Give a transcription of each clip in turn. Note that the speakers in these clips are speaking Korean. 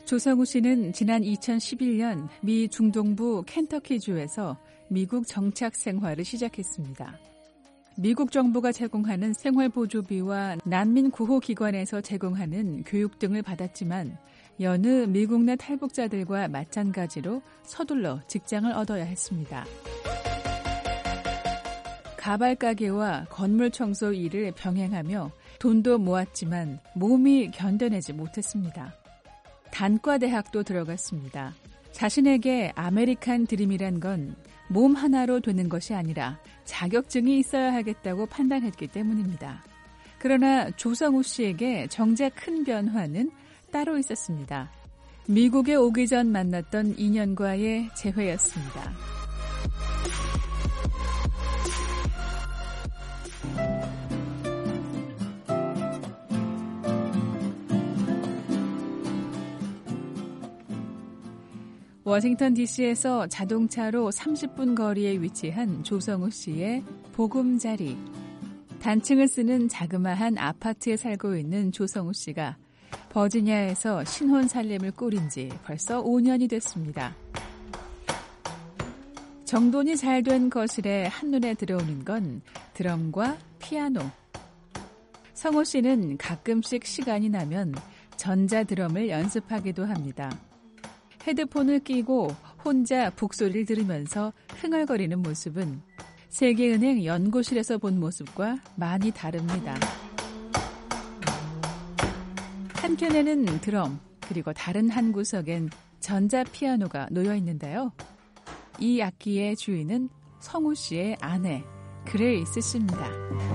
조성우 씨는 지난 2011년 미 중동부 켄터키주에서 미국 정착 생활을 시작했습니다. 미국 정부가 제공하는 생활보조비와 난민 구호기관에서 제공하는 교육 등을 받았지만 여느 미국 내 탈북자들과 마찬가지로 서둘러 직장을 얻어야 했습니다. 가발 가게와 건물 청소 일을 병행하며 돈도 모았지만 몸이 견뎌내지 못했습니다. 단과대학도 들어갔습니다. 자신에게 아메리칸 드림이란 건 몸 하나로 되는 것이 아니라 자격증이 있어야 하겠다고 판단했기 때문입니다. 그러나 조성우 씨에게 정작 큰 변화는 따로 있었습니다. 미국에 오기 전 만났던 인연과의 재회였습니다. 워싱턴 DC에서 자동차로 30분 거리에 위치한 조성우 씨의 보금자리. 단층을 쓰는 자그마한 아파트에 살고 있는 조성우 씨가 버지니아에서 신혼 살림을 꾸린 지 벌써 5년이 됐습니다. 정돈이 잘 된 거실에 한눈에 들어오는 건 드럼과 피아노. 성우 씨는 가끔씩 시간이 나면 전자드럼을 연습하기도 합니다. 헤드폰을 끼고 혼자 북소리를 들으면서 흥얼거리는 모습은 세계은행 연구실에서 본 모습과 많이 다릅니다. 한켠에는 드럼, 그리고 다른 한 구석엔 전자피아노가 놓여 있는데요. 이 악기의 주인은 성우 씨의 아내, 그레이스 씨입니다.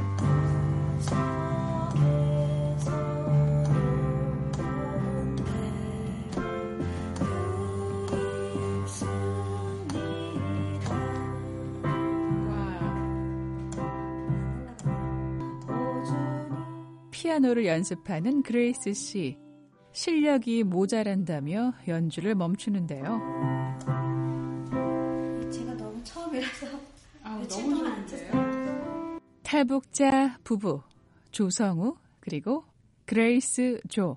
피아노를 연습하는 그레이스 씨. 실력이 모자란다며 연주를 멈추는데요. 제가 너무 처음이라서 너무 좋은데요. 탈북자 부부 조성우 그리고 그레이스 조.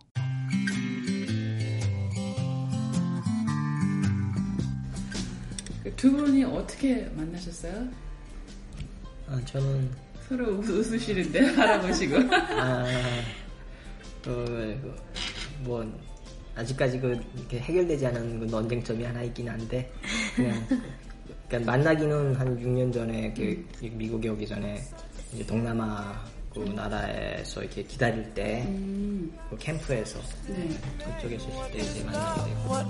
두 분이 어떻게 만나셨어요? 저는 서로 웃으시는데 바라보시고. 뭐 아직까지 이렇게 해결되지 않은 논쟁점이 하나 있긴 한데 그러니까 만나기는 한 6년 전에 미국에 오기 전에 이제 동남아 그 나라에서 이렇게 기다릴 때 그 캠프에서 그쪽에서 있을 때 이제 만나게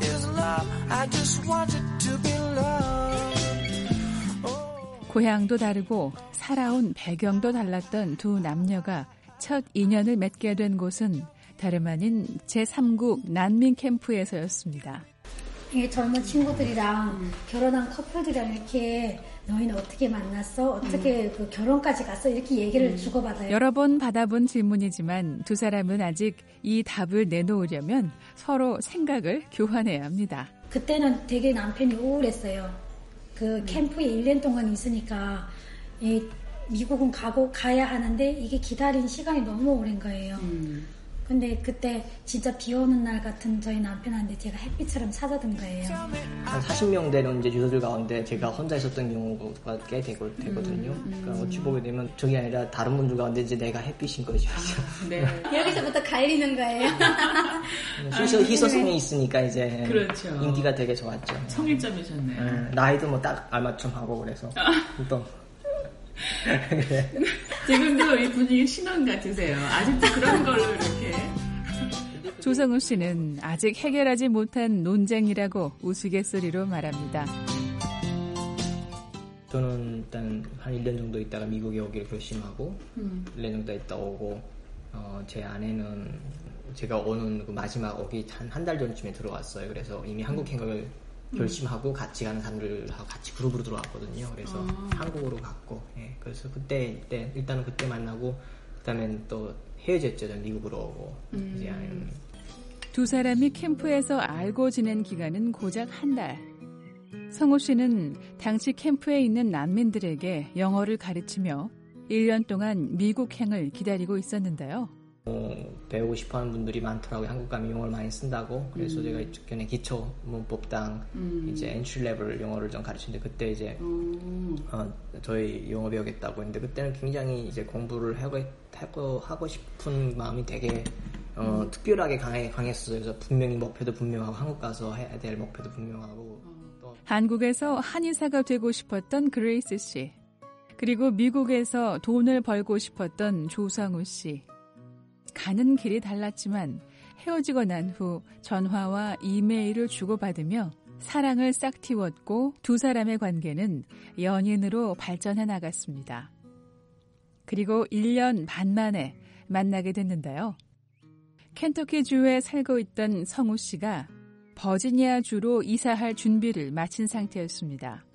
되고. 고향도 다르고 살아온 배경도 달랐던 두 남녀가 첫 인연을 맺게 된 곳은 다름 아닌 제3국 난민 캠프에서였습니다. 젊은 친구들이랑 결혼한 커플들이랑 이렇게 너희는 어떻게 만났어? 어떻게 그 결혼까지 갔어? 이렇게 얘기를 주고받아요. 여러 번 받아본 질문이지만 두 사람은 아직 이 답을 내놓으려면 서로 생각을 교환해야 합니다. 그때는 되게 남편이 우울했어요. 그 캠프에 1년 동안 있으니까 미국은 가야 하는데 이게 기다린 시간이 너무 오랜 거예요. 근데 그때 진짜 비 오는 날 같은 저희 남편한테 제가 햇빛처럼 찾아든 거예요. 한 40명 되는 이제 유저들 가운데 제가 혼자 있었던 경우가 꽤 되거든요. 그러니까 어찌 보게 되면 저게 아니라 다른 분들 가운데 이제 내가 햇빛인 거죠. 네. 여기서부터 갈리는 거예요. 희소성이 있으니까 이제 그렇죠. 인기가 되게 좋았죠. 청일점이셨네요. 나이도 뭐 딱 알맞춤 하고 그래서 또. 지금도 이 분위기 신혼 같으세요. 아직도 그런 걸로 이렇게. 조성우 씨는 아직 해결하지 못한 논쟁이라고 우스갯소리로 말합니다. 저는 일단 한 1년 정도 있다가 미국에 오기를 결심하고 1년 정도 있다 오고 제 아내는 제가 오는 그 마지막 오기 한 달 전쯤에 들어왔어요. 그래서 이미 한국 행각을 결심하고 같이 가는 사람들하고 같이 그룹으로 들어왔거든요. 그래서 한국으로 갔고, 그래서 일단은 그때 만나고, 그다음엔 또 헤어졌죠. 미국으로 오고. 이제 두 사람이 캠프에서 알고 지낸 기간은 고작 한 달. 성우 씨는 당시 캠프에 있는 난민들에게 영어를 가르치며 1년 동안 미국행을 기다리고 있었는데요. 배우고 싶어하는 분들이 많더라고요. 한국 가면 영어를 많이 쓴다고. 그래서 제가 전에 기초 문법당 이제 엔트리 레벨 영어를 좀 가르치는데 그때 이제 저희 영어 배우겠다고 했는데 그때는 굉장히 이제 공부를 하고 싶은 마음이 되게 특별하게 강했어요. 그래서 분명히 목표도 분명하고 한국 가서 해야 될 목표도 분명하고 또 한국에서 한의사가 되고 싶었던 그레이스 씨. 그리고 미국에서 돈을 벌고 싶었던 조상우 씨. 가는 길이 달랐지만 헤어지고 난 후 전화와 이메일을 주고받으며 사랑을 싹 틔웠고 두 사람의 관계는 연인으로 발전해 나갔습니다. 그리고 1년 반 만에 만나게 됐는데요. 켄터키주에 살고 있던 성우 씨가 버지니아주로 이사할 준비를 마친 상태였습니다.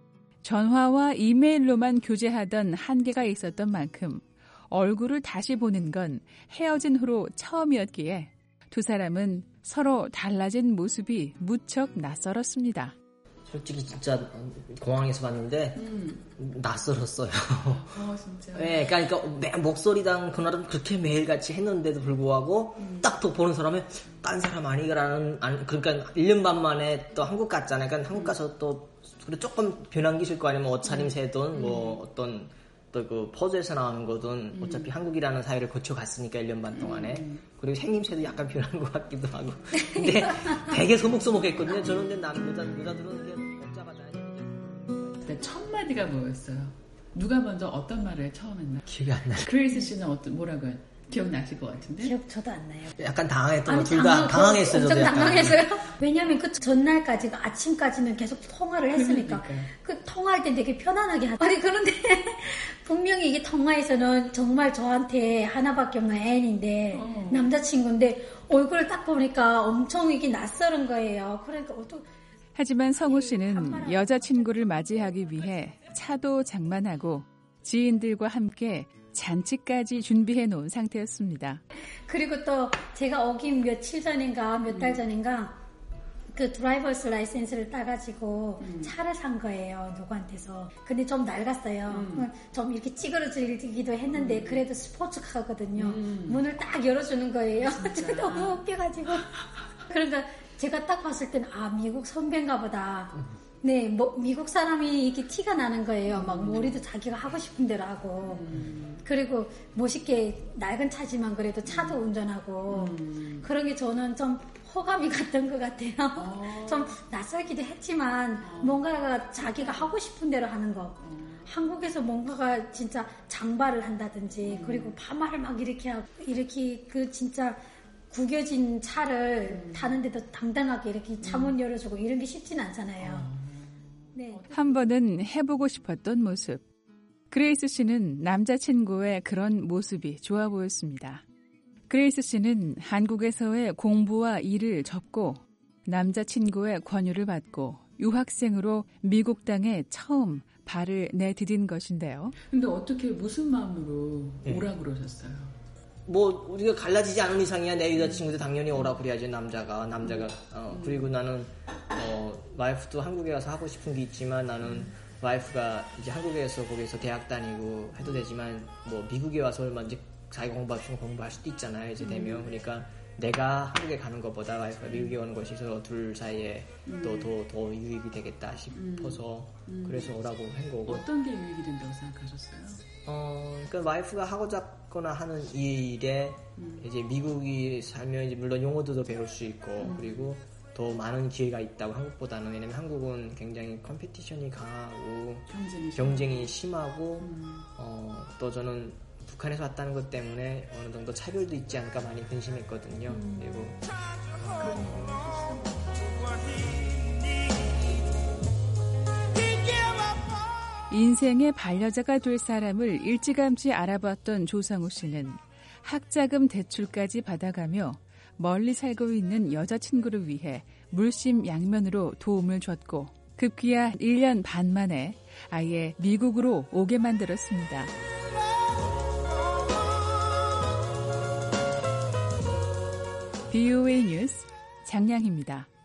전화와 이메일로만 교제하던 한계가 있었던 만큼 얼굴을 다시 보는 건 헤어진 후로 처음이었기에 두 사람은 서로 달라진 모습이 무척 낯설었습니다. 솔직히 진짜 공항에서 봤는데 낯설었어요. 진짜. 네, 그러니까 목소리랑 그날은 그렇게 매일같이 했는데도 불구하고 딱 또 보는 사람이 딴 사람 아니라는 그러니까 1년 반 만에 또 한국 갔잖아요. 그러니까 한국 가서 또 조금 변한 게 있을 거 아니면 옷차림새든 뭐 어떤 또 그 포즈에서 나오는 거든 어차피 한국이라는 사회를 거쳐갔으니까 1년 반 동안에 그리고 생김새도 약간 변한 것 같기도 하고 근데 되게 소목소목했거든요. 저는 근데 여자들은 이게 복잡하잖아요. 근데 첫 마디가 뭐였어요? 누가 먼저 어떤 말을 처음 했나? 기억이 안 나요. 그레이스 씨는 뭐라고요? 기억나실 것 같은데? 기억 저도 안 나요. 약간 당황했던 거 둘 다 당황했어요. 엄청 당황했어요. 왜냐하면 그 전날까지 아침까지는 계속 통화를 했으니까 그 통화할 때 되게 편안하게 아니 그런데 분명히 이게 통화에서는 정말 저한테 하나밖에 없는 애인인데 남자친구인데 얼굴을 딱 보니까 엄청 이게 낯설은 거예요. 그러니까 하지만 성우 씨는 여자친구를 맞이하기 위해 차도 장만하고 지인들과 함께 잔치까지 준비해 놓은 상태였습니다. 그리고 또 제가 오기 며칠 전인가 몇 달 전인가 그 드라이버스 라이센스를 따가지고 차를 산 거예요. 누구한테서. 근데 좀 낡았어요. 좀 이렇게 찌그러지기도 했는데 그래도 스포츠카거든요. 문을 딱 열어주는 거예요. 너무 웃겨가지고. 그러니까 제가 딱 봤을 때는 미국 선배인가 보다. 네, 미국 사람이 이렇게 티가 나는 거예요. 막 머리도 자기가 하고 싶은 대로 하고. 그리고 멋있게 낡은 차지만 그래도 차도 운전하고. 그런 게 저는 좀 호감이 갔던 것 같아요. 좀 낯설기도 했지만 뭔가가 자기가 하고 싶은 대로 하는 거. 한국에서 뭔가가 진짜 장발을 한다든지 그리고 파마를 막 이렇게 하고 이렇게 그 진짜 구겨진 차를 타는데도 당당하게 이렇게 차문 열어주고 이런 게 쉽진 않잖아요. 네. 한 번은 해보고 싶었던 모습. 그레이스 씨는 남자친구의 그런 모습이 좋아 보였습니다. 그레이스 씨는 한국에서의 공부와 일을 접고 남자친구의 권유를 받고 유학생으로 미국 땅에 처음 발을 내디딘 것인데요. 근데 어떻게 무슨 마음으로 오라고 그러셨어요? 우리가 갈라지지 않은 이상이야 내 여자친구도 당연히 오라 그래야지 남자가 그리고 나는 와이프도 한국에 가서 하고 싶은 게 있지만 나는 와이프가 이제 한국에서 거기서 대학 다니고 해도 되지만 미국에 와서 이제 자기가 공부할 수도 있잖아요 이제 되면 그러니까 내가 한국에 가는 것보다 와이프가 미국에 오는 것이 서로 둘 사이에 더 유익이 되겠다 싶어서 그래서 오라고 한 거고. 어떤 게 유익이 된다고 생각하셨어요? 그러니까 와이프가 하고자 거나 하는 일에 이제 미국이 살면 이제 물론 영어도 더 배울 수 있고 그리고 더 많은 기회가 있다고 한국보다는. 왜냐면 한국은 굉장히 컴피티션이 강하고 경쟁이 심하고 또 저는 북한에서 왔다는 것 때문에 어느 정도 차별도 있지 않을까 많이 근심했거든요. 그리고 인생의 반려자가 될 사람을 일찌감치 알아봤던 조상우 씨는 학자금 대출까지 받아가며 멀리 살고 있는 여자친구를 위해 물심양면으로 도움을 줬고 급기야 1년 반 만에 아예 미국으로 오게 만들었습니다. VOA 뉴스 장량희입니다.